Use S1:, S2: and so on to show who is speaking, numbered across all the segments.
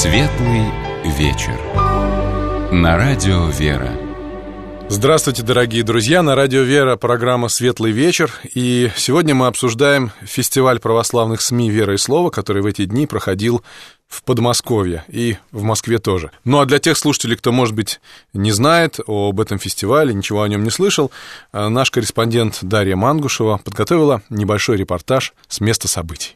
S1: Светлый вечер. На радио «Вера».
S2: Здравствуйте, дорогие друзья! На радио «Вера» программа «Светлый вечер». И сегодня мы обсуждаем фестиваль православных СМИ «Вера и Слово», который в эти дни проходил в Подмосковье и в Москве тоже. Ну а для тех слушателей, кто, может быть, не знает об этом фестивале, ничего о нем не слышал, наш корреспондент Дарья Мангушева подготовила небольшой репортаж с места событий.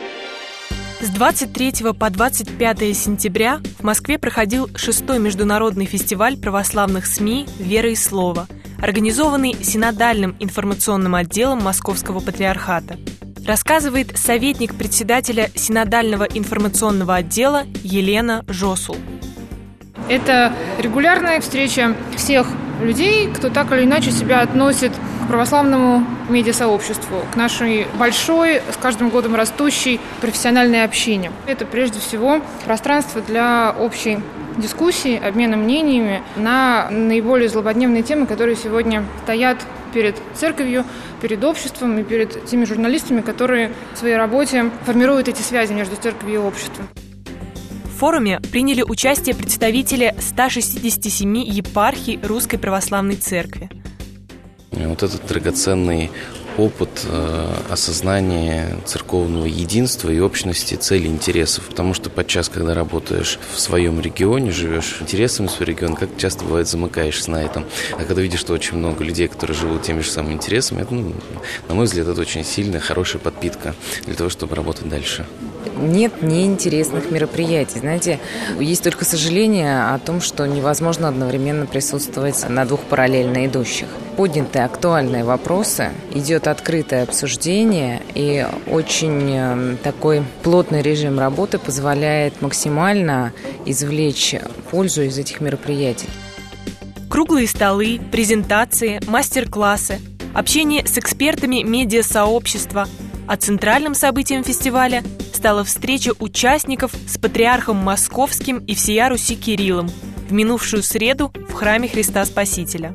S3: С 23 по 25 сентября в Москве проходил 6-й международный фестиваль православных СМИ «Вера и Слово», организованный Синодальным информационным отделом Московского патриархата. Рассказывает советник председателя Синодального информационного отдела Елена Жосул.
S4: Это регулярная встреча всех людей, кто так или иначе себя относит к православному медиасообществу, к нашей большой, с каждым годом растущей профессиональной общине. Это прежде всего пространство для общей дискуссии, обмена мнениями на наиболее злободневные темы, которые сегодня стоят перед церковью, перед обществом и перед теми журналистами, которые в своей работе формируют эти связи между церковью и обществом.
S3: В форуме приняли участие представители 167 епархий Русской Православной Церкви.
S5: Вот этот драгоценный опыт осознания церковного единства и общности целей, интересов. Потому что подчас, когда работаешь в своем регионе, живешь интересами своего региона, как часто бывает, замыкаешься на этом. А когда видишь, что очень много людей, которые живут теми же самыми интересами, это, на мой взгляд, это очень сильная, хорошая подпитка для того, чтобы работать дальше.
S6: Нет неинтересных мероприятий. Знаете, есть только сожаление о том, что невозможно одновременно присутствовать на двух параллельно идущих. Подняты актуальные вопросы, идет открытое обсуждение, и очень такой плотный режим работы позволяет максимально извлечь пользу из этих мероприятий.
S3: Круглые столы, презентации, мастер-классы, общение с экспертами медиасообщества. А центральным событием фестиваля стала встреча участников с патриархом Московским и всея Руси Кириллом в минувшую среду в храме Христа Спасителя.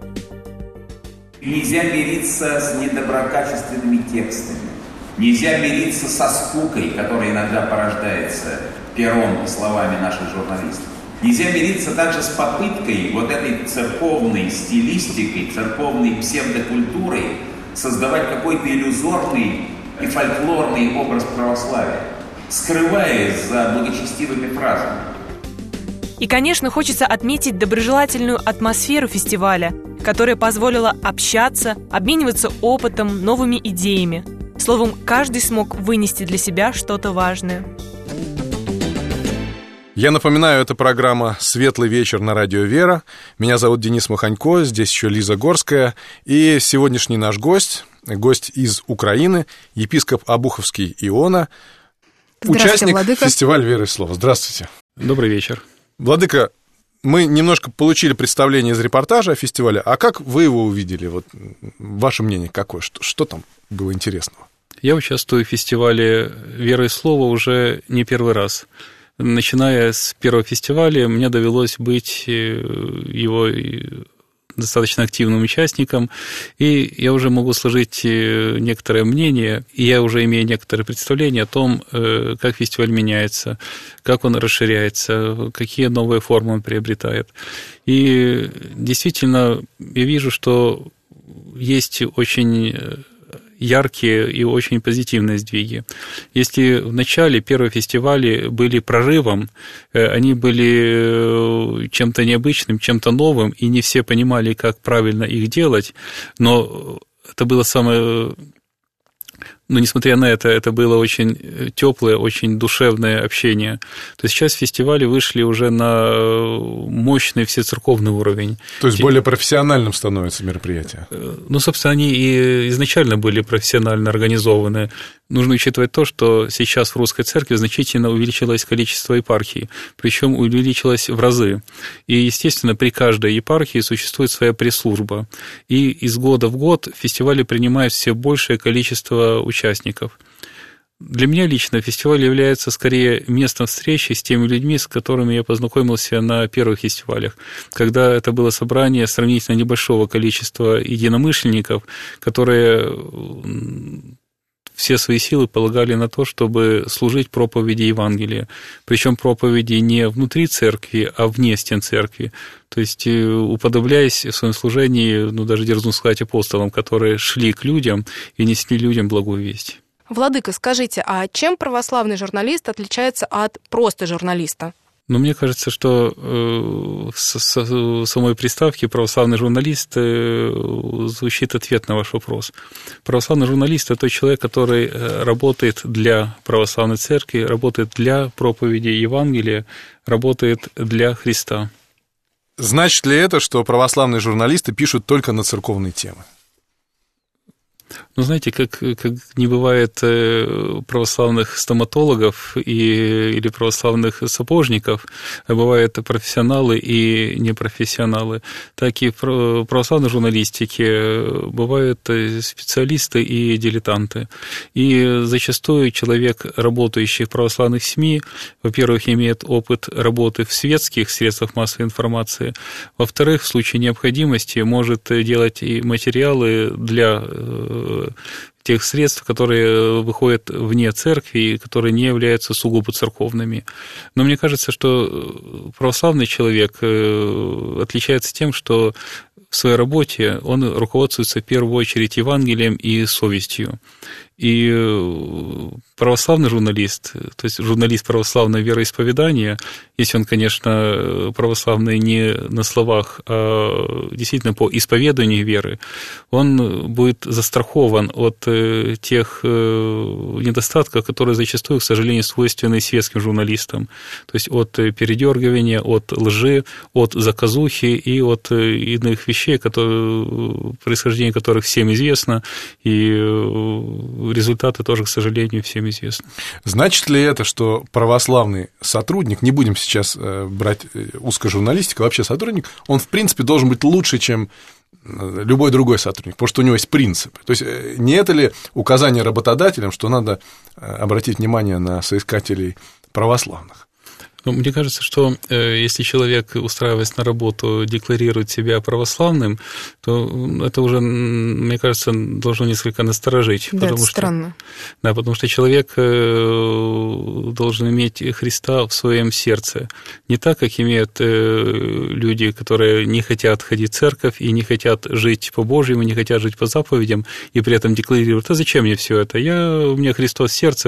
S7: Нельзя мириться с недоброкачественными текстами. Нельзя мириться со скукой, которая иногда порождается пером и словами наших журналистов. Нельзя мириться также с попыткой вот этой церковной стилистикой, церковной псевдокультурой создавать какой-то иллюзорный и фольклорный образ православия, скрываясь за благочестивыми фразами.
S3: И, конечно, хочется отметить доброжелательную атмосферу фестиваля, которая позволила общаться, обмениваться опытом, новыми идеями. Словом, каждый смог вынести для себя что-то важное.
S2: Я напоминаю, это программа «Светлый вечер» на радио «Вера». Меня зовут Денис Маханько, здесь еще Лиза Горская. И сегодняшний наш гость из Украины, епископ Обуховский Иона, участник фестиваля «Вера и Слово». Здравствуйте.
S8: Добрый вечер.
S2: Владыка, мы немножко получили представление из репортажа о фестивале. А как вы его увидели? Вот ваше мнение какое? Что там было интересного?
S8: Я участвую в фестивале «Вера и Слово» уже не первый раз. Начиная с первого фестиваля, мне довелось быть его достаточно активным участником, и я уже могу сложить некоторое мнение, и я уже имею некоторое представление о том, как фестиваль меняется, как он расширяется, какие новые формы он приобретает. И действительно, я вижу, что есть очень яркие и очень позитивные сдвиги. Если в начале первые фестивали были прорывом, они были чем-то необычным, чем-то новым, и не все понимали, как правильно их делать, но это было самое... Но, несмотря на это было очень теплое, очень душевное общение. То есть сейчас фестивали вышли уже на мощный всецерковный уровень.
S2: То есть более профессиональным становится мероприятие?
S8: Ну, собственно, они и изначально были профессионально организованы. Нужно учитывать то, что сейчас в Русской Церкви значительно увеличилось количество епархий, причем увеличилось в разы. И, естественно, при каждой епархии существует своя пресс-служба. И из года в год фестивали принимают все большее количество участников. Для меня лично фестиваль является скорее местом встречи с теми людьми, с которыми я познакомился на первых фестивалях, когда это было собрание сравнительно небольшого количества единомышленников, которые все свои силы полагали на то, чтобы служить проповеди Евангелия. Причем проповеди не внутри церкви, а вне стен церкви. То есть уподобляясь в своем служении, даже дерзну сказать, апостолам, которые шли к людям и несли людям благую весть.
S9: Владыка, скажите, а чем православный журналист отличается от просто журналиста?
S8: Мне кажется, что в самой приставке «православный журналист» звучит ответ на ваш вопрос. Православный журналист – это тот человек, который работает для православной церкви, работает для проповеди Евангелия, работает для Христа.
S2: Значит ли это, что православные журналисты пишут только на церковные темы?
S8: Знаете, как не бывает православных стоматологов или православных сапожников, а бывают профессионалы и непрофессионалы, так и в православной журналистике бывают специалисты и дилетанты. И зачастую человек, работающий в православных СМИ, во-первых, имеет опыт работы в светских средствах массовой информации, во-вторых, в случае необходимости может делать и материалы для тех средств, которые выходят вне церкви, которые не являются сугубо церковными. Но мне кажется, что православный человек отличается тем, что в своей работе он руководствуется в первую очередь Евангелием и совестью. И православный журналист, то есть журналист православного вероисповедания, если он, конечно, православный не на словах, а действительно по исповеданию веры, он будет застрахован от тех недостатков, которые зачастую, к сожалению, свойственны светским журналистам. То есть от передергивания, от лжи, от заказухи и от иных вещей, происхождение которых всем известно, и результаты тоже, к сожалению, всем известны.
S2: Значит ли это, что православный сотрудник, не будем сейчас брать узкожурналистику, а вообще сотрудник, он, в принципе, должен быть лучше, чем любой другой сотрудник, потому что у него есть принципы. То есть не это ли указание работодателям, что надо обратить внимание на соискателей православных?
S8: Мне кажется, что если человек, устраиваясь на работу, декларирует себя православным, то это уже, мне кажется, должно несколько насторожить.
S9: Да, это странно.
S8: Да, потому что человек должен иметь Христа в своем сердце. Не так, как имеют люди, которые не хотят ходить в церковь и не хотят жить по-божьему, не хотят жить по заповедям, и при этом декларируют: а зачем мне все это? У меня Христос в сердце,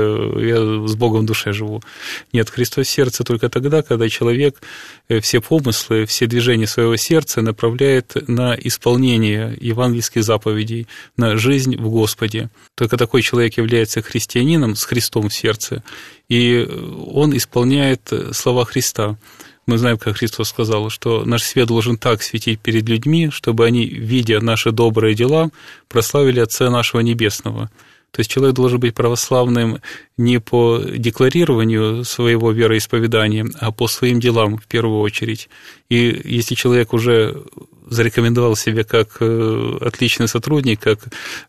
S8: я с Богом в душе живу. Нет, Христос в сердце только тогда, когда человек все помыслы, все движения своего сердца направляет на исполнение евангельских заповедей, на жизнь в Господе. Только такой человек является христианином с Христом в сердце, и он исполняет слова Христа. Мы знаем, как Христос сказал, что наш свет должен так светить перед людьми, чтобы они, видя наши добрые дела, прославили Отца нашего Небесного. То есть человек должен быть православным не по декларированию своего вероисповедания, а по своим делам в первую очередь. И если человек уже зарекомендовал себя как отличный сотрудник, как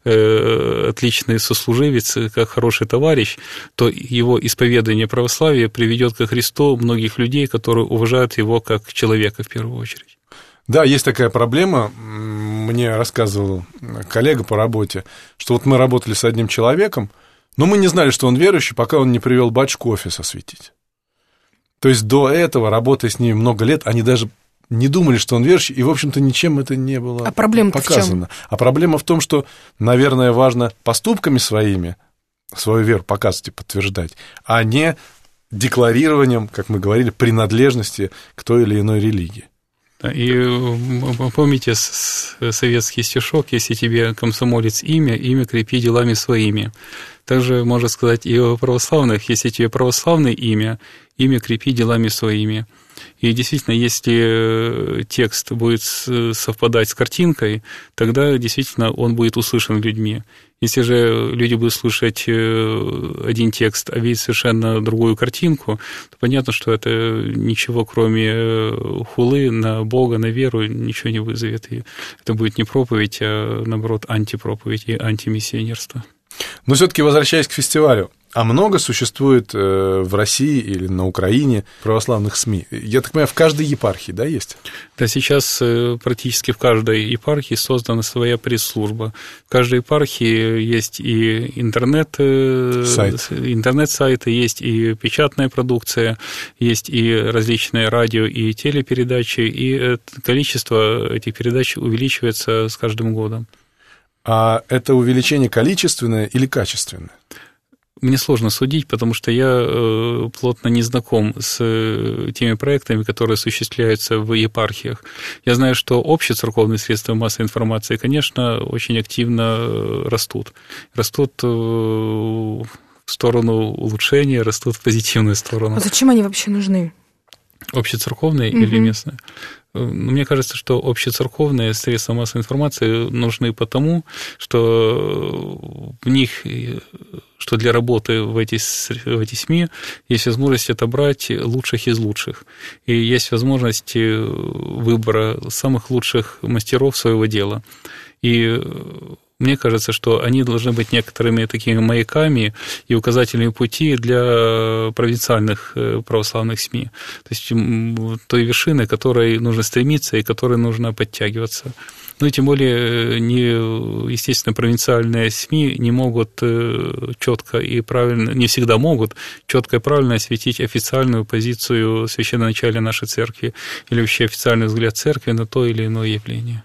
S8: отличный сослуживец, как хороший товарищ, то его исповедание православия приведет ко Христу многих людей, которые уважают его как человека в первую очередь.
S2: Да, есть такая проблема. Мне рассказывал коллега по работе, что вот мы работали с одним человеком, но мы не знали, что он верующий, пока он не привел батюшку офис осветить. То есть до этого, работая с ним много лет, они даже не думали, что он верующий, и, в общем-то, ничем это не было показано. А проблема в том, что, наверное, важно поступками своими свою веру показывать и подтверждать, а не декларированием, как мы говорили, принадлежности к той или иной религии.
S8: И помните советский стишок: «Если тебе, комсомолец, имя крепи делами своими». Также можно сказать и о православных: если тебе православное имя крепи делами своими. И действительно, если текст будет совпадать с картинкой, тогда действительно он будет услышан людьми. Если же люди будут слушать один текст, а видеть совершенно другую картинку, то понятно, что это ничего, кроме хулы на Бога, на веру, ничего не вызовет. И это будет не проповедь, а, наоборот, антипроповедь и антимиссионерство.
S2: Но все-таки возвращаясь к фестивалю, а много существует в России или на Украине православных СМИ? Я так понимаю, в каждой епархии, да, есть?
S8: Да, сейчас практически в каждой епархии создана своя пресс-служба. В каждой епархии есть и интернет-сайты, есть и печатная продукция, есть и различные радио и телепередачи, и количество этих передач увеличивается с каждым годом.
S2: А это увеличение количественное или качественное?
S8: Мне сложно судить, потому что я плотно не знаком с теми проектами, которые осуществляются в епархиях. Я знаю, что общецерковные средства массовой информации, конечно, очень активно растут. Растут в сторону улучшения, растут в позитивную сторону.
S9: А зачем они вообще нужны?
S8: Общецерковные или местные? Мне кажется, что общецерковные средства массовой информации нужны потому, что в них, что для работы в эти СМИ есть возможность отобрать лучших из лучших. И есть возможность выбора самых лучших мастеров своего дела. И мне кажется, что они должны быть некоторыми такими маяками и указателями пути для провинциальных православных СМИ. То есть той вершины, к которой нужно стремиться и к которой нужно подтягиваться. Ну и тем более, естественно, провинциальные СМИ не могут четко и правильно, не всегда могут четко и правильно осветить официальную позицию священноначалия нашей церкви или вообще официальный взгляд церкви на то или иное явление.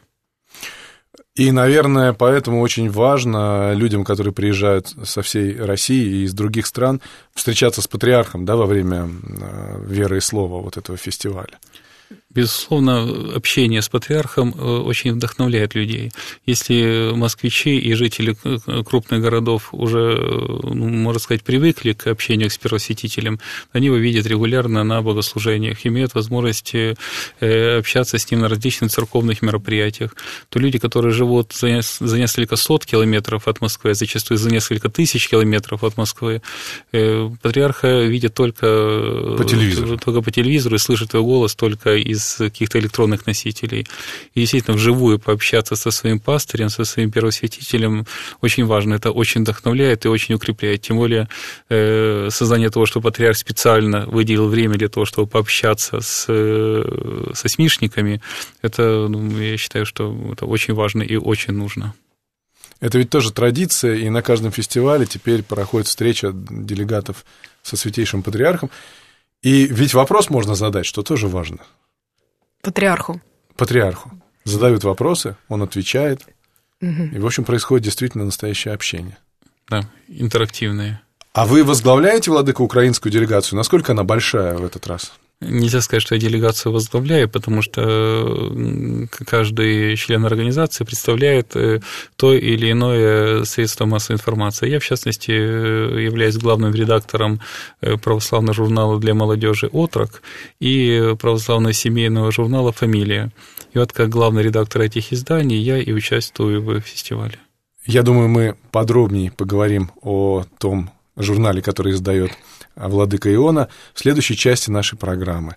S2: И, наверное, поэтому очень важно людям, которые приезжают со всей России и из других стран, встречаться с патриархом, да, во время «Веры и слова» вот этого фестиваля.
S8: Безусловно, общение с патриархом очень вдохновляет людей. Если москвичи и жители крупных городов уже, можно сказать, привыкли к общению с первосвятителем, они его видят регулярно на богослужениях, имеют возможность общаться с ним на различных церковных мероприятиях, то люди, которые живут за несколько сот километров от Москвы, зачастую за несколько тысяч километров от Москвы, патриарха видят только по телевизору и слышат его голос только из каких-то электронных носителей. И действительно, вживую пообщаться со своим пастырем, со своим первосвятителем очень важно. Это очень вдохновляет и очень укрепляет. Тем более создание того, что патриарх специально выделил время для того, чтобы пообщаться со СМИшниками, это, я считаю, что это очень важно и очень нужно.
S2: Это ведь тоже традиция, и на каждом фестивале теперь проходит встреча делегатов со Святейшим Патриархом. И ведь вопрос можно задать, что тоже важно.
S9: Патриарху. Задают вопросы, он отвечает. И, в общем, происходит действительно настоящее общение.
S8: Да, интерактивное.
S2: А вы возглавляете, владыка, украинскую делегацию? Насколько она большая в этот раз?
S8: Нельзя сказать, что я делегацию возглавляю, потому что каждый член организации представляет то или иное средство массовой информации. Я, в частности, являюсь главным редактором православного журнала для молодежи «Отрок» и православного семейного журнала «Фамилия». И вот как главный редактор этих изданий я и участвую в фестивале.
S2: Я думаю, мы подробнее поговорим о том журнале, который издает владыка Иона, в следующей части нашей программы.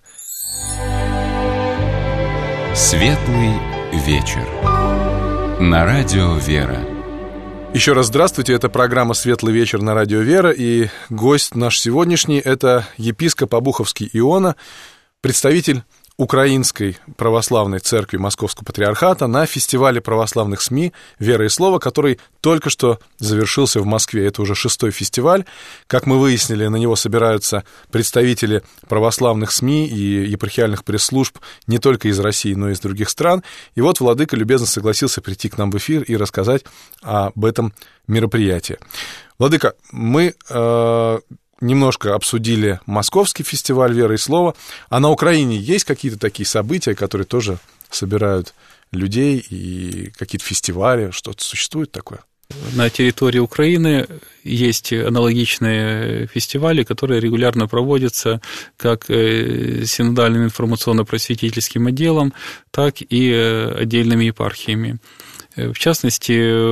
S1: Светлый вечер. На радио «Вера».
S2: Еще раз здравствуйте, это программа «Светлый вечер» на радио «Вера», и гость наш сегодняшний – это епископ Обуховский Иона, представитель Украинской православной церкви Московского патриархата на фестивале православных СМИ «Вера и слово», который только что завершился в Москве. Это уже 6-й фестиваль. Как мы выяснили, на него собираются представители православных СМИ и епархиальных пресс-служб не только из России, но и из других стран. И вот владыка любезно согласился прийти к нам в эфир и рассказать об этом мероприятии. Владыка, мы немножко обсудили Московский фестиваль «Вера и слова», а на Украине есть какие-то такие события, которые тоже собирают людей, и какие-то фестивали, что-то существует такое?
S8: На территории Украины есть аналогичные фестивали, которые регулярно проводятся как синодальным информационно-просветительским отделом, так и отдельными епархиями. В частности,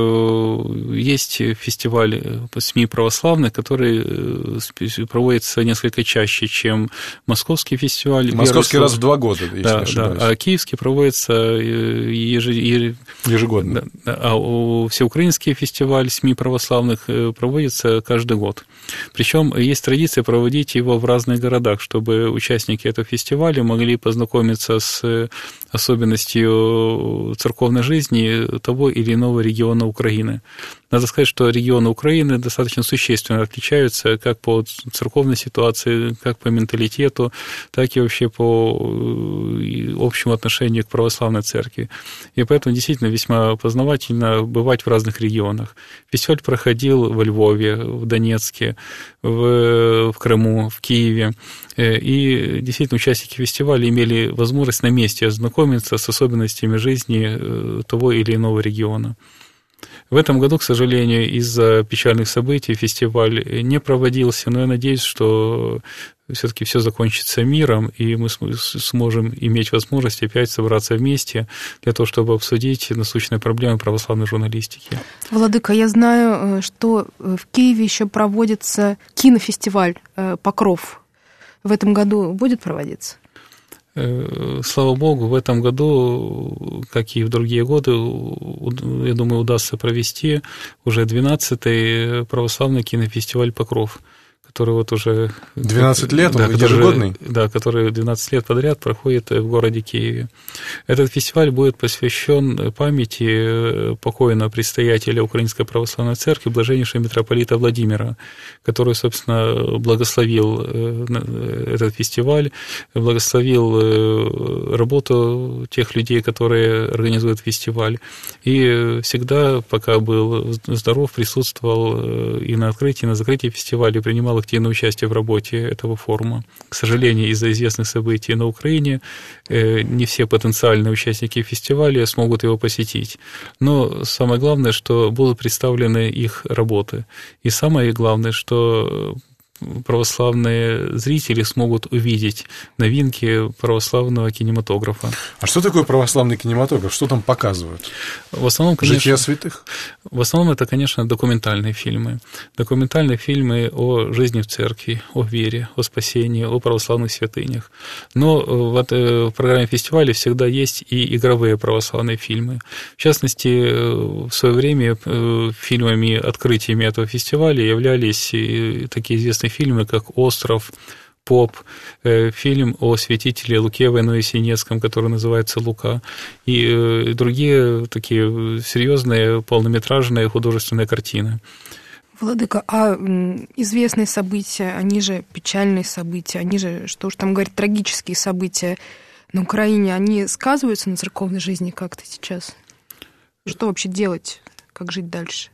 S8: есть фестиваль СМИ православных, который проводится несколько чаще, чем московский фестиваль.
S2: Московский раз в 2 года, если не ошибаюсь.
S8: А киевский проводится
S2: ежегодно.
S8: А всеукраинский фестиваль СМИ православных проводится каждый год. Причем есть традиция проводить его в разных городах, чтобы участники этого фестиваля могли познакомиться с особенностью церковной жизни того или иного региона Украины. Надо сказать, что регионы Украины достаточно существенно отличаются как по церковной ситуации, как по менталитету, так и вообще по общему отношению к православной церкви. И поэтому действительно весьма познавательно бывать в разных регионах. Фестиваль проходил во Львове, в Донецке, в Крыму, в Киеве. И действительно участники фестиваля имели возможность на месте ознакомиться с особенностями жизни того или иного региона. В этом году, к сожалению, из-за печальных событий фестиваль не проводился, но я надеюсь, что все-таки все закончится миром, и мы сможем иметь возможность опять собраться вместе для того, чтобы обсудить насущные проблемы православной журналистики.
S10: Владыка, я знаю, что в Киеве еще проводится кинофестиваль «Покров». В этом году будет проводиться?
S8: Слава Богу, в этом году, как и в другие годы, я думаю, удастся провести уже 12-й православный кинофестиваль «Покров», который вот уже...
S2: 12 лет, он ежегодный?
S8: Да, который 12 лет подряд проходит в городе Киеве. Этот фестиваль будет посвящен памяти покойного предстоятеля Украинской Православной Церкви, блаженнейшего митрополита Владимира, который, собственно, благословил этот фестиваль, благословил работу тех людей, которые организуют фестиваль. И всегда, пока был здоров, присутствовал и на открытии, и на закрытии фестиваля, принимал активное участие в работе этого форума. К сожалению, из-за известных событий на Украине не все потенциальные участники фестиваля смогут его посетить. Но самое главное, что будут представлены их работы. И самое главное, что православные зрители смогут увидеть новинки православного кинематографа.
S2: А что такое православный кинематограф? Что там показывают?
S8: В основном, конечно,
S2: жития святых?
S8: В основном это, конечно, документальные фильмы. Документальные фильмы о жизни в церкви, о вере, о спасении, о православных святынях. Но в программе фестиваля всегда есть и игровые православные фильмы. В частности, в свое время фильмами-открытиями этого фестиваля являлись такие известные фильмы, как «Остров», «Поп», фильм о святителе Луке Воинове-Синецком, который называется «Лука», и другие такие серьезные полнометражные художественные картины.
S10: Владыка, а известные события, они же печальные события, они же, что уж там говорить, трагические события на Украине, они сказываются на церковной жизни как-то сейчас? Что вообще делать? Как жить дальше?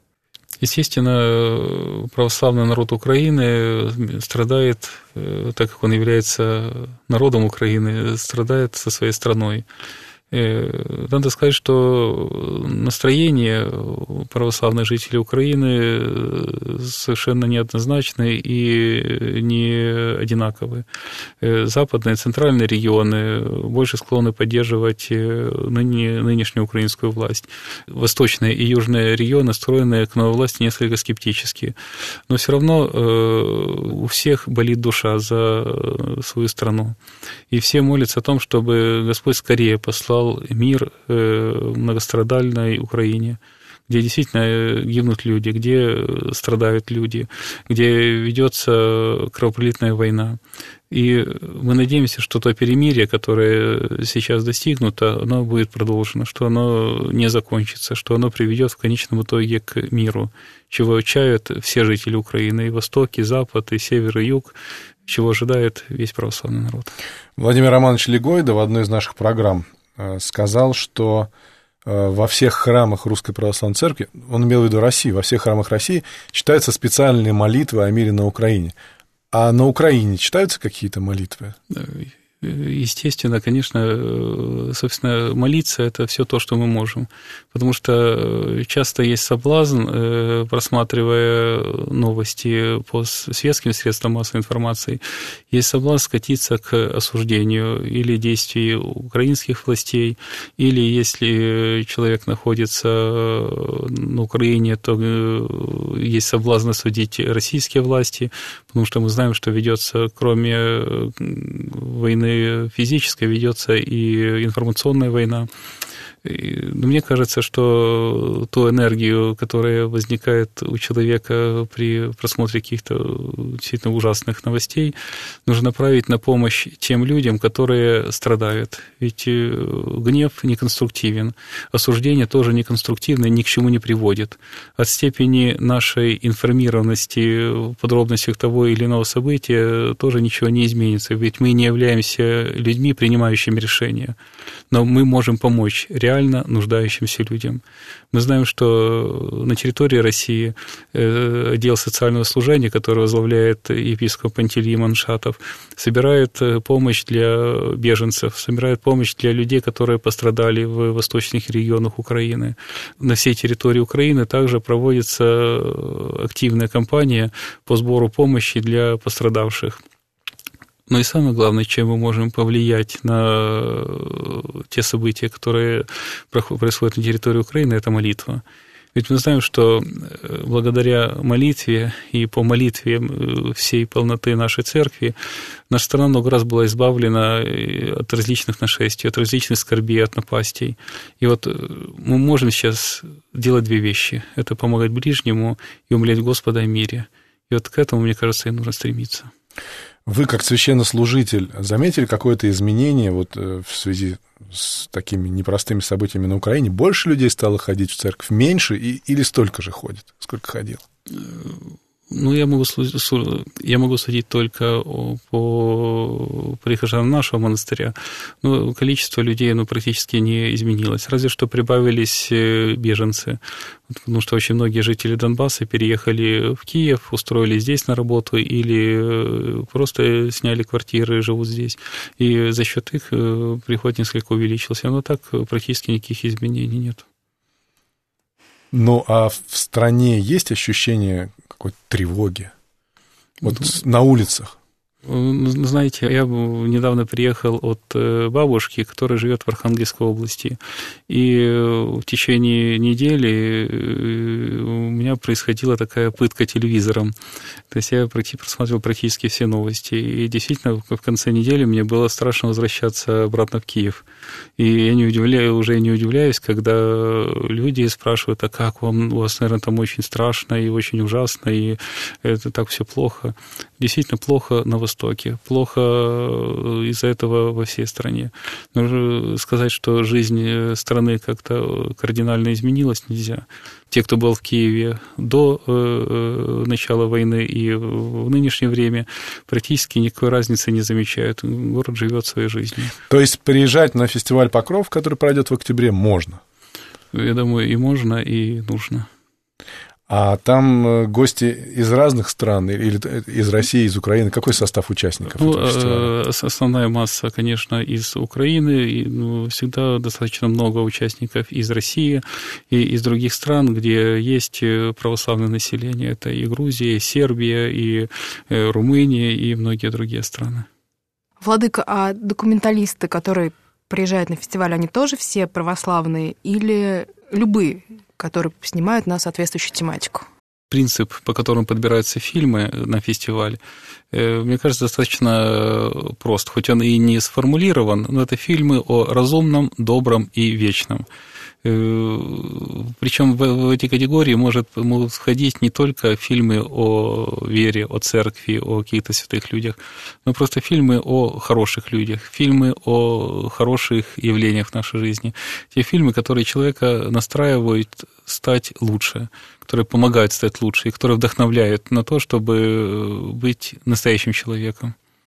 S8: Естественно, православный народ Украины страдает, так как он является народом Украины, страдает со своей страной. Надо сказать, что настроение православных жителей Украины совершенно неоднозначны и не одинаковы. Западные и центральные регионы больше склонны поддерживать нынешнюю украинскую власть. Восточные и южные регионы настроены к новой власти несколько скептически. Но все равно у всех болит душа за свою страну. И все молятся о том, чтобы Господь скорее послал мир многострадальной Украине, где действительно гибнут люди, где страдают люди, где ведется кровопролитная война. И мы надеемся, что то перемирие, которое сейчас достигнуто, оно будет продолжено, что оно не закончится, что оно приведет в конечном итоге к миру, чего чают все жители Украины, и Восток, и Запад, и Север, и Юг, чего ожидает весь православный народ.
S2: Владимир Романович Легойда в одной из наших программ сказал, что во всех храмах Русской Православной Церкви, он имел в виду России, во всех храмах России читаются специальные молитвы о мире на Украине. А на Украине читаются какие-то молитвы?
S8: Естественно, конечно, собственно, молиться – это все то, что мы можем. Потому что часто есть соблазн, просматривая новости по светским средствам массовой информации, есть соблазн скатиться к осуждению или действий украинских властей, или если человек находится на Украине, то есть соблазн осудить российские власти, потому что мы знаем, что ведется, кроме войны физической, ведется и информационная война. Но мне кажется, что ту энергию, которая возникает у человека при просмотре каких-то действительно ужасных новостей, нужно направить на помощь тем людям, которые страдают. Ведь гнев неконструктивен, осуждение тоже неконструктивно, ни к чему не приводит. От степени нашей информированности в подробностях того или иного события тоже ничего не изменится, ведь мы не являемся людьми, принимающими решения, но мы можем помочь реально нуждающимся людям. Мы знаем, что на территории России отдел социального служения, который возглавляет епископ Пантелеимон Шатов, собирает помощь для беженцев, собирает помощь для людей, которые пострадали в восточных регионах Украины. На всей территории Украины также проводится активная кампания по сбору помощи для пострадавших. Но и самое главное, чем мы можем повлиять на те события, которые происходят на территории Украины, это молитва. Ведь мы знаем, что благодаря молитве и по молитве всей полноты нашей церкви наша страна много раз была избавлена от различных нашествий, от различных скорбей, от напастей. И вот мы можем сейчас делать две вещи. Это помогать ближнему и умолять Господа о мире. И вот к этому, мне кажется, и нужно стремиться.
S2: Вы, как священнослужитель, заметили какое-то изменение вот в связи с такими непростыми событиями на Украине? Больше людей стало ходить в церковь, меньше или столько же ходит, сколько ходило?
S8: Ну, я могу судить только по прихожанам нашего монастыря. Но количество людей практически не изменилось. Разве что прибавились беженцы. Потому что очень многие жители Донбасса переехали в Киев, устроились здесь на работу или просто сняли квартиры и живут здесь. И за счет их приход несколько увеличился. Но так практически никаких изменений нет.
S2: Ну, а в стране есть ощущение какой-то тревоги? Вот на улицах?
S8: Знаете, я недавно приехал от бабушки, которая живет в Архангельской области, и в течение недели у меня происходила такая пытка телевизором. То есть я просматривал практически все новости, и действительно в конце недели мне было страшно возвращаться обратно в Киев. И я уже не удивляюсь, когда люди спрашивают, а как вам? У вас, наверное, там очень страшно и очень ужасно, и это так все плохо. Действительно плохо на Востоке, плохо из-за этого во всей стране. Но сказать, что жизнь страны как-то кардинально изменилась, нельзя. Те, кто был в Киеве до начала войны и в нынешнее время, практически никакой разницы не замечают. Город живет своей жизнью.
S2: То есть приезжать на фестиваль «Покров», который пройдет в октябре, можно?
S8: Я думаю, и можно, и нужно.
S2: А там гости из разных стран, или из России, из Украины? Какой состав участников этого фестиваля?
S8: Основная масса, конечно, из Украины, и всегда достаточно много участников из России и из других стран, где есть православное население. Это и Грузия, и Сербия, и Румыния, и многие другие страны.
S10: Владыка, а документалисты, которые приезжают на фестиваль, они тоже все православные или любые, которые снимают на соответствующую тематику?
S8: Принцип, по которому подбираются фильмы на фестиваль, мне кажется, достаточно прост. Хоть он и не сформулирован, но это фильмы о разумном, добром и вечном. Причем в эти категории могут входить не только фильмы о вере, о церкви, о каких-то святых людях, но просто фильмы о хороших людях, фильмы о хороших явлениях в нашей жизни. Те фильмы, которые человека настраивают стать лучше, которые помогают стать лучше и которые вдохновляют на то, чтобы быть настоящим человеком.